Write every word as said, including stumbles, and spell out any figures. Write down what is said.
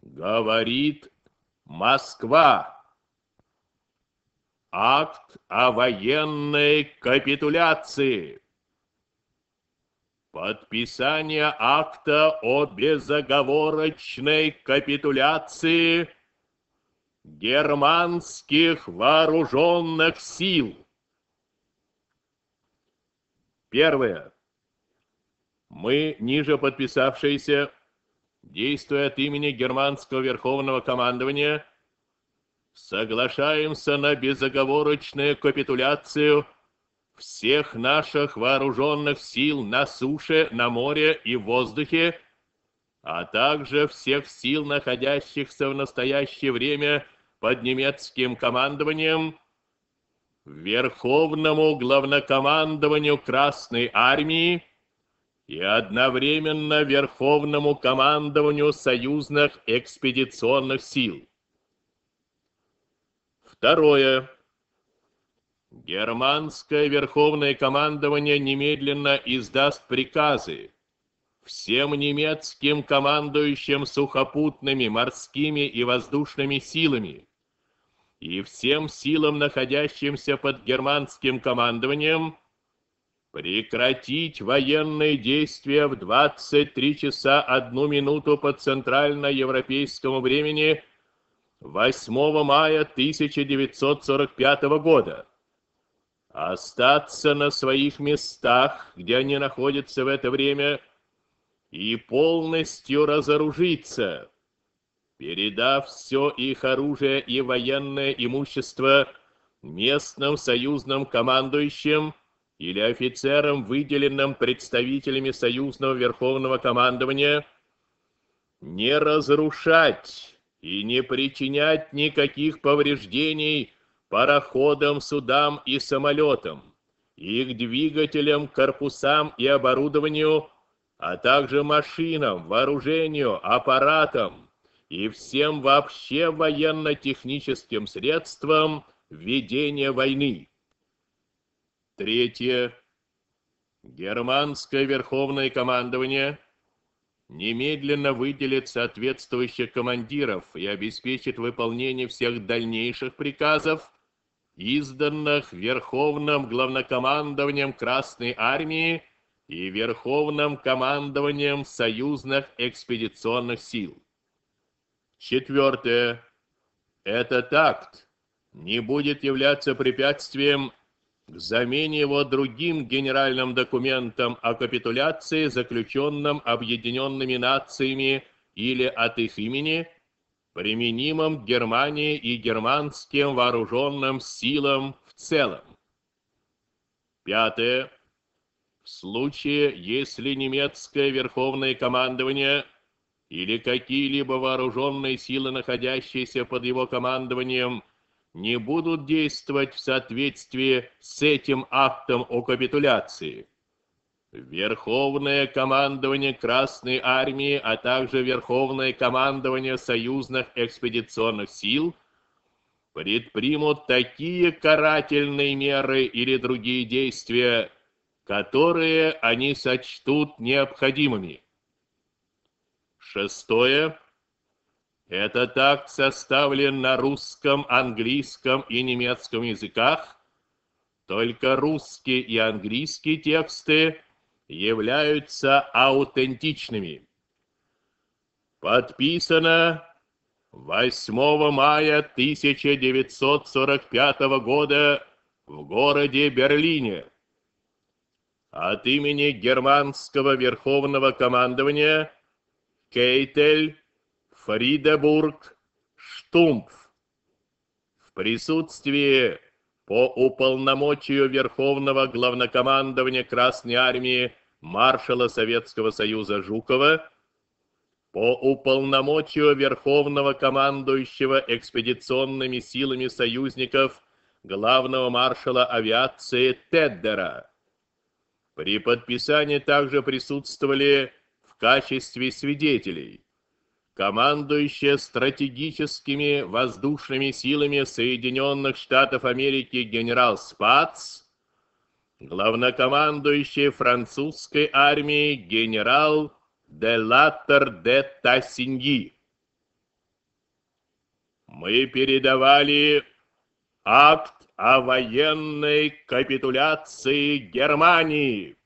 Говорит Москва. Акт о военной капитуляции. Подписание акта о безоговорочной капитуляции германских вооруженных сил. Первое. Мы, ниже подписавшиеся, действуя от имени германского верховного командования, соглашаемся на безоговорочную капитуляцию всех наших вооруженных сил на суше, на море и в воздухе, а также всех сил, находящихся в настоящее время под немецким командованием, Верховному главнокомандованию Красной Армии и одновременно Верховному командованию союзных экспедиционных сил. Второе. Германское Верховное командование немедленно издаст приказы всем немецким командующим сухопутными, морскими и воздушными силами и всем силам, находящимся под германским командованием, прекратить военные действия в двадцать три часа одну минуту по центральноевропейскому времени восьмого мая тысяча девятьсот сорок пятого года. Остаться на своих местах, где они находятся в это время, и полностью разоружиться, передав все их оружие и военное имущество местным союзным командующим или офицерам, выделенным представителями союзного верховного командования, не разрушать и не причинять никаких повреждений пароходам, судам и самолетам, их двигателям, корпусам и оборудованию, а также машинам, вооружению, аппаратам и всем вообще военно-техническим средствам ведения войны. Третье. Германское Верховное командование немедленно выделит соответствующих командиров и обеспечит выполнение всех дальнейших приказов, изданных Верховным главнокомандованием Красной Армии и Верховным командованием союзных экспедиционных сил. Четвертое. Этот акт не будет являться препятствием к замене его другим генеральным документом о капитуляции, заключенным Объединенными Нациями или от их имени, применимым к Германии и германским вооруженным силам в целом. Пятое. В случае, если немецкое верховное командование или какие-либо вооруженные силы, находящиеся под его командованием, не будут действовать в соответствии с этим актом о капитуляции, Верховное командование Красной Армии, а также Верховное командование союзных экспедиционных сил предпримут такие карательные меры или другие действия, которые они сочтут необходимыми. Шестое. Этот акт составлен на русском, английском и немецком языках. Только русские и английские тексты являются аутентичными. Подписано восьмого мая тысяча девятьсот сорок пятого года в городе Берлине. От имени германского верховного командования Кейтель, Фридебург, Штумф. В присутствии по уполномочию Верховного главнокомандования Красной Армии маршала Советского Союза Жукова, по уполномочию Верховного командующего экспедиционными силами союзников главного маршала авиации Теддера. При подписании также присутствовали в качестве свидетелей командующая стратегическими воздушными силами Соединенных Штатов Америки генерал Спац, главнокомандующий французской армией генерал де Латтер де Тассиньи. мы передавали акт о военной капитуляции Германии.